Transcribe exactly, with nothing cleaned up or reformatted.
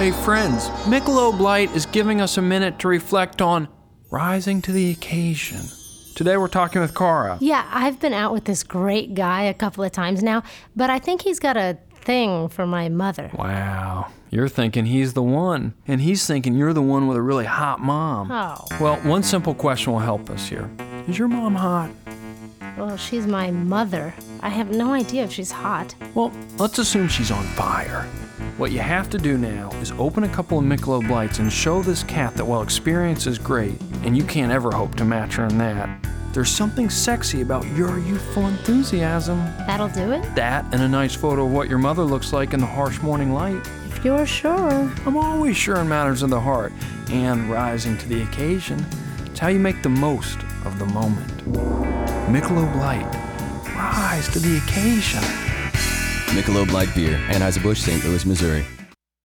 Hey friends, Michelob Light is giving us a minute to reflect on rising to the occasion. Today we're talking with Cara. Yeah, I've been out with this great guy a couple of times now, but I think he's got a thing for my mother. Wow, you're thinking he's the one, and he's thinking you're the one with a really hot mom. Oh. Well, one simple question will help us here. Is your mom hot? Well, she's my mother. I have no idea if she's hot. Well, let's assume she's on fire. What you have to do now is open a couple of Michelob Lights and show this cat that while experience is great, and you can't ever hope to match her in that, there's something sexy about your youthful enthusiasm. That'll do it? That and a nice photo of what your mother looks like in the harsh morning light. If you're sure. I'm always sure in matters of the heart, and rising to the occasion. It's how you make the most of the moment. Michelob Light. Rise to the occasion. Michelob Light Beer, Anheuser-Busch, Saint Louis, Missouri.